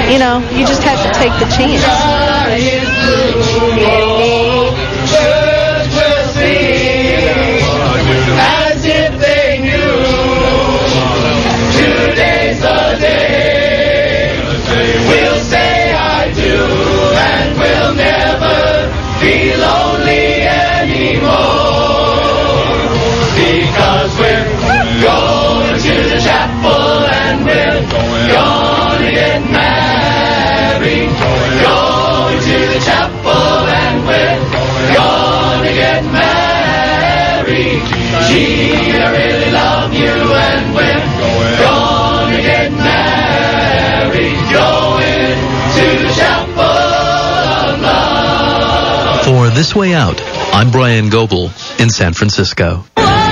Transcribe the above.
you know, you just have to take the chance. As if they knew today's the day. We'll say I do, and we'll never be lonely anymore. Because we're going to the chapel, and we're gonna get married. Going to the chapel, and we're gonna get married. Gee, I really love you, and we're gonna get married. Going to the chapel of love. For This Way Out, I'm Brian Goebel in San Francisco.